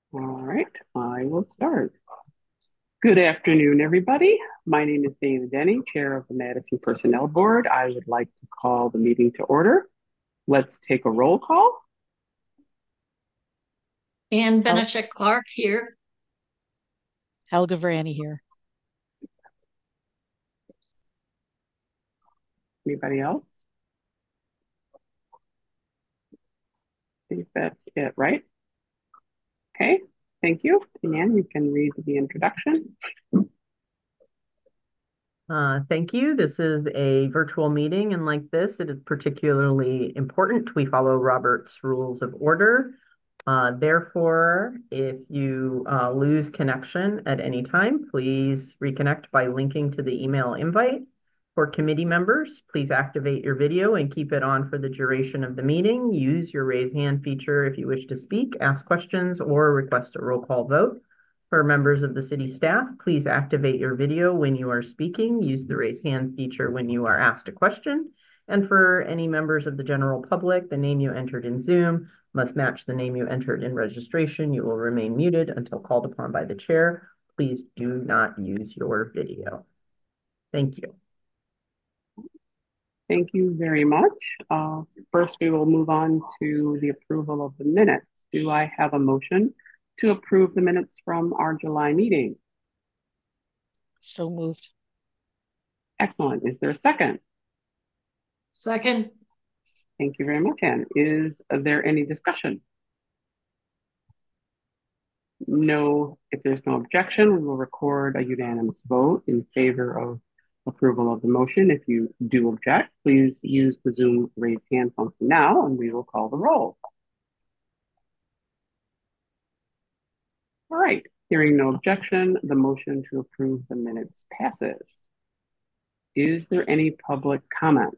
All right, I will start. Good afternoon, everybody. My name is Dana Denny, Chair of the Madison Personnel Board. I would like to call the meeting to order. Let's take a roll call. Ann Hel- Benachek Clark here. Helga Vrani here. Anybody else? I think that's it, right? Okay, thank you. Ann, you can read the introduction. Thank you. This is a virtual meeting, and like this, it is particularly important we follow Robert's Rules of Order. Therefore, if you lose connection at any time, please reconnect by linking to the email invite. For committee members, please activate your video and keep it on for the duration of the meeting. Use your raise hand feature if you wish to speak, ask questions, or request a roll call vote. For members of the city staff, please activate your video when you are speaking. Use the raise hand feature when you are asked a question. And for any members of the general public, the name you entered in Zoom must match the name you entered in registration. You will remain muted until called upon by the chair. Please do not use your video. Thank you. Thank you very much. First, we will move on to the approval of the minutes. Do I have a motion to approve the minutes from our July meeting? So moved. Excellent. Is there a second? Second. Thank you very much, Ann. Is there any discussion? No, if there's no objection, we will record a unanimous vote in favor of approval of the motion. If you do object, please use the Zoom raise hand function now, and we will call the roll. All right, hearing no objection, the motion to approve the minutes passes. Is there any public comment?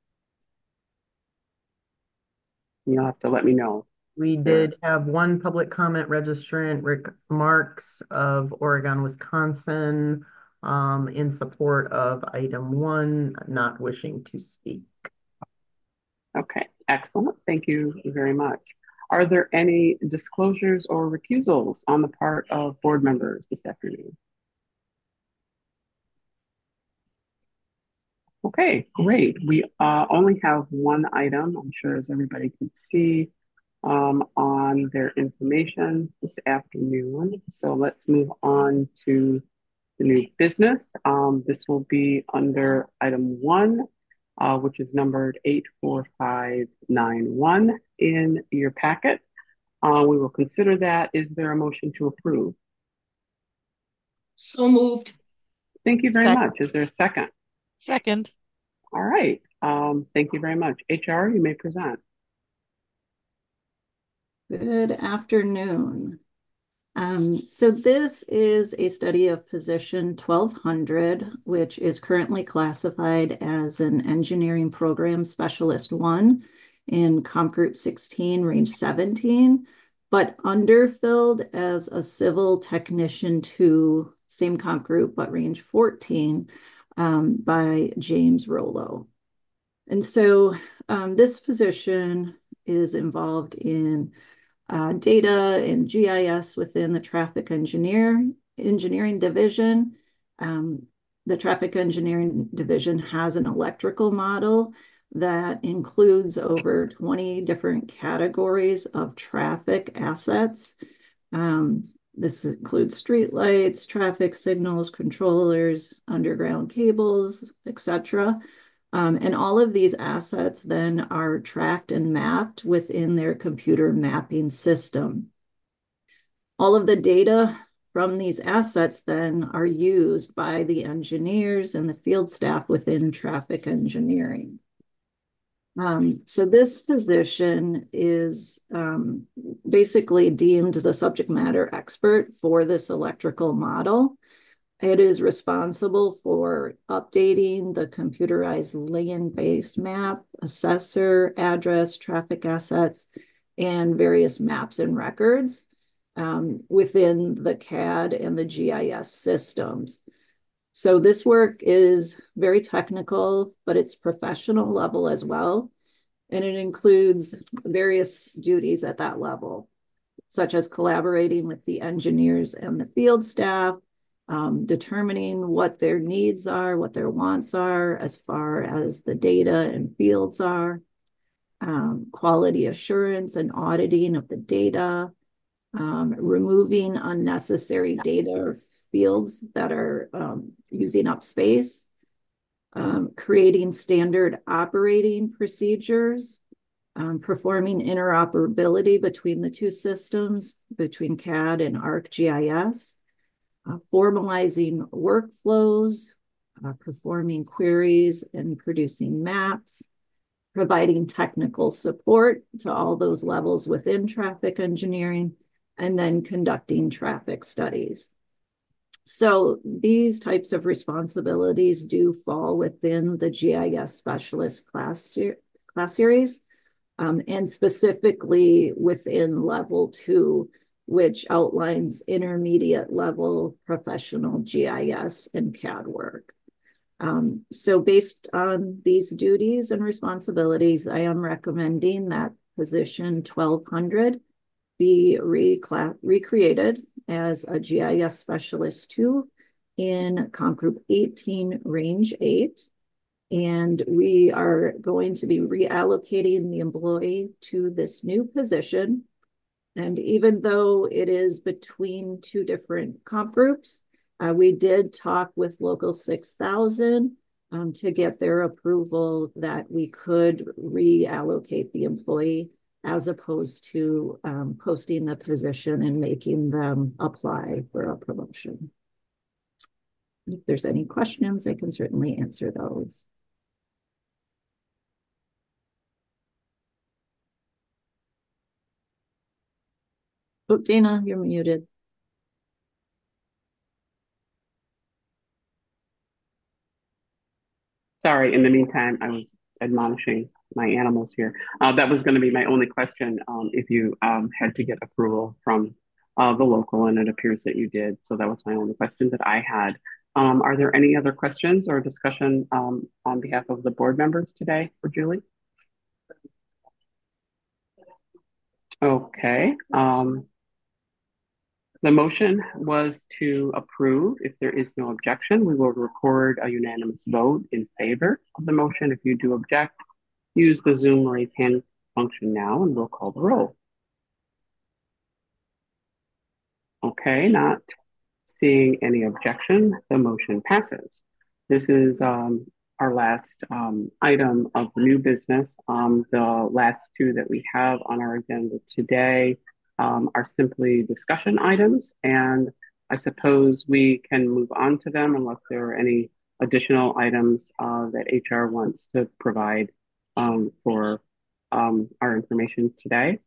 You'll have to let me know. We did have one public comment registrant, Rick Marks of Oregon, Wisconsin, in support of item 1, not wishing to speak. Okay, excellent. Thank you very much. Are there any disclosures or recusals on the part of board members this afternoon? Okay, great. We only have one item, I'm sure as everybody can see, on their information this afternoon. So let's move on to the new business. This will be under item 1, which is numbered 84591 in your packet. We will consider that. Is there a motion to approve? So moved. Thank you very much. Is there a second? Second. All right. Thank you very much. HR, you may present. Good afternoon. So this is a study of position 1200, which is currently classified as an engineering program specialist 1 in Comp Group 16, range 17, but underfilled as a civil technician 2, same comp group, but range 14, by James Rollo. And so this position is involved in data and GIS within the traffic engineering division. The traffic engineering division has an electrical model that includes over 20 different categories of traffic assets. This includes streetlights, traffic signals, controllers, underground cables, etc. And all of these assets then are tracked and mapped within their computer mapping system. All of the data from these assets then are used by the engineers and the field staff within traffic engineering. So this position is basically deemed the subject matter expert for this electrical model. It is responsible for updating the computerized land-based map, assessor, address, traffic assets, and various maps and records within the CAD and the GIS systems. So this work is very technical, but it's professional level as well. And it includes various duties at that level. such as collaborating with the engineers and the field staff, determining what their needs are, what their wants are, as far as the data and fields are, quality assurance and auditing of the data, removing unnecessary data or fields that are using up space, creating standard operating procedures, performing interoperability between the two systems, between CAD and ArcGIS, formalizing workflows, performing queries and producing maps, providing technical support to all those levels within traffic engineering, and then conducting traffic studies. So these types of responsibilities do fall within the GIS specialist class series, and specifically within level 2, which outlines intermediate level professional GIS and CAD work. So based on these duties and responsibilities, I am recommending that position 1200 be recreated as a GIS Specialist 2 in Comp Group 18, Range 8. And we are going to be reallocating the employee to this new position. And even though it is between two different comp groups, we did talk with Local 6000 to get their approval that we could reallocate the employee as opposed to posting the position and making them apply for a promotion. If there's any questions, I can certainly answer those. Oh, Dana, you're muted. Sorry, in the meantime, I was admonishing my animals here. That was going to be my only question, if you had to get approval from the local, and it appears that you did. So that was my only question that I had. Are there any other questions or discussion on behalf of the board members today for Julie? Okay. The motion was to approve. If there is no objection, we will record a unanimous vote in favor of the motion. If you do object, use the Zoom raise hand function now and we'll call the roll. Okay, not seeing any objection, the motion passes. This is our last item of new business. The last two that we have on our agenda today are simply discussion items, and I suppose we can move on to them unless there are any additional items that HR wants to provide for our information today.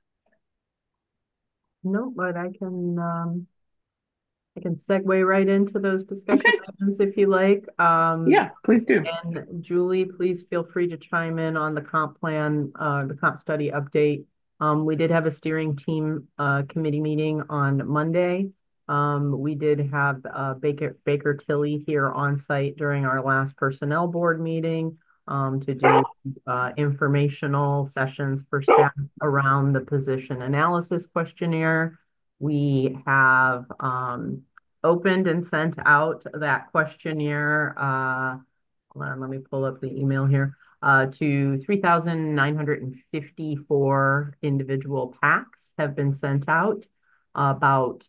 No, but I can segue right into those discussion items if you like. Yeah, please do. And Julie, please feel free to chime in on the comp plan, the comp study update. We did have a steering team committee meeting on Monday. We did have Baker Tilly here on site during our last personnel board meeting to do informational sessions for staff around the position analysis questionnaire. We have opened and sent out that questionnaire. Hold on, let me pull up the email here. To 3,954 individual packs have been sent out. About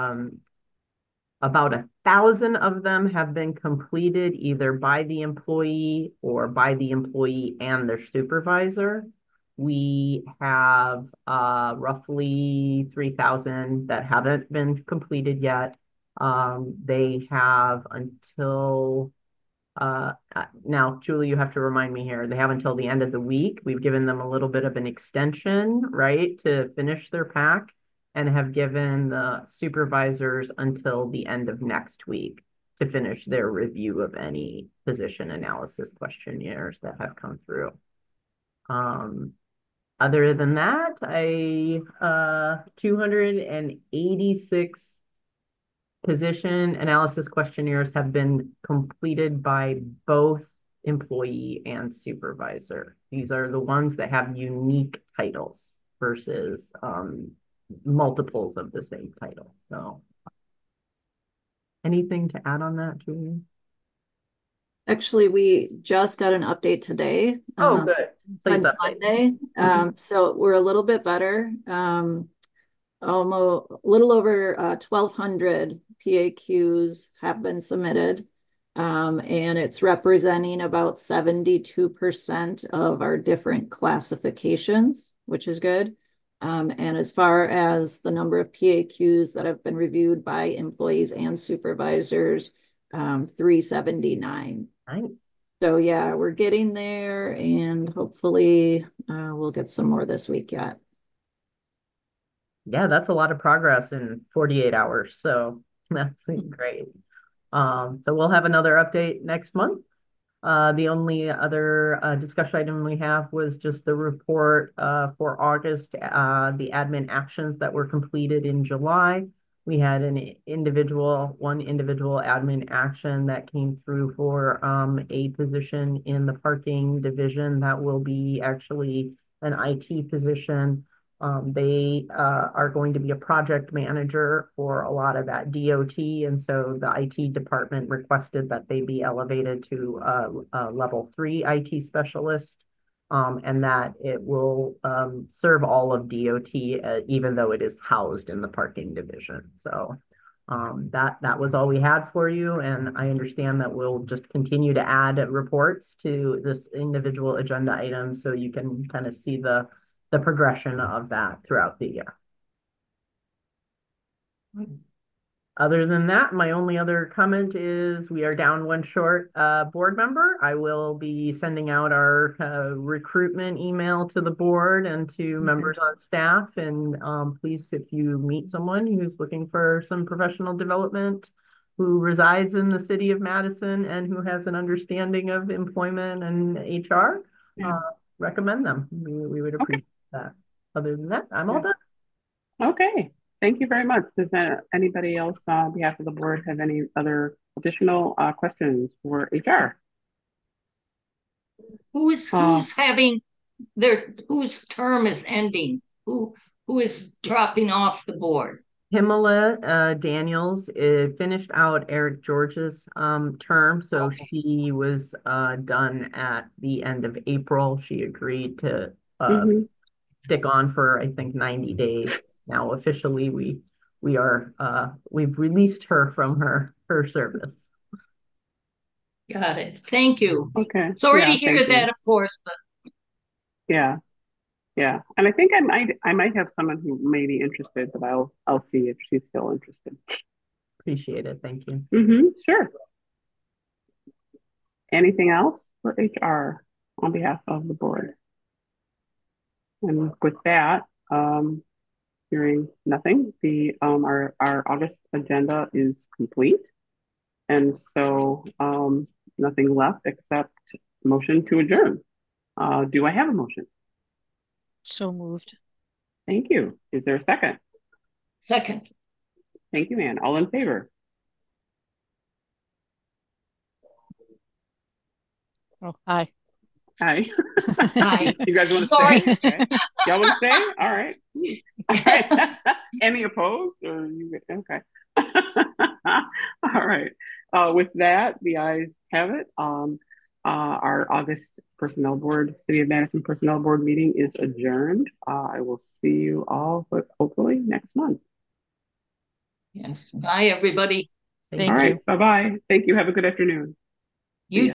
1,000 of them have been completed either by the employee or by the employee and their supervisor. We have roughly 3,000 that haven't been completed yet. They have until now, Julie, you have to remind me here. They have until the end of the week. We've given them a little bit of an extension, right, to finish their pack, and have given the supervisors until the end of next week to finish their review of any position analysis questionnaires that have come through. Other than that, 286 position analysis questionnaires have been completed by both employee and supervisor. These are the ones that have unique titles versus multiples of the same title. So anything to add on that, Julie? Actually, we just got an update today. Oh, good. Please Since update. Monday. So we're a little bit better. Almost a little over 1,200 PAQs have been submitted. And it's representing about 72% of our different classifications, which is good. And as far as the number of PAQs that have been reviewed by employees and supervisors, 379. Nice. So yeah, we're getting there, and hopefully we'll get some more this week yet. Yeah, that's a lot of progress in 48 hours. So that's great. So we'll have another update next month. The only other discussion item we have was just the report for August, the admin actions that were completed in July. We had one individual admin action that came through for a position in the parking division that will be actually an IT position. They are going to be a project manager for a lot of that DOT, and so the IT department requested that they be elevated to a level 3 IT specialist, and that it will serve all of DOT, even though it is housed in the parking division. So that was all we had for you, and I understand that we'll just continue to add reports to this individual agenda item so you can kind of see the progression of that throughout the year. Other than that, my only other comment is we are down one short board member. I will be sending out our recruitment email to the board and to members on staff. And please, if you meet someone who's looking for some professional development, who resides in the city of Madison and who has an understanding of employment and HR, recommend them. We would appreciate that. Other than that, I'm all done. Okay. Thank you very much. Does anybody else on behalf of the board have any other additional questions for HR? Who's having whose term is ending? Who is dropping off the board? Pamela Daniels finished out Eric George's term, so Okay. she was done at the end of April. She agreed to stick on for, I think, 90 days. Now officially we've released her from her service. Got it. Thank you. Okay. Sorry to hear that, of course, but yeah. And I think I might have someone who may be interested, but I'll see if she's still interested. Appreciate it. Thank you. Sure. Anything else for HR on behalf of the board? And with that, hearing nothing, our August agenda is complete. And so nothing left except motion to adjourn. Do I have a motion? So moved. Thank you. Is there a second? second. Thank you, Ann. All in favor? Oh, aye. Aye. Aye. You guys want to Sorry. stay? Okay. Y'all want to stay? All right. All right. Any opposed? Or you okay? All right. With that, the ayes have it. Our August Personnel Board, City of Madison Personnel Board meeting is adjourned. I will see you all, but hopefully next month. Yes. Bye, everybody. Thank All you. right. Bye-bye. Thank you. Have a good afternoon.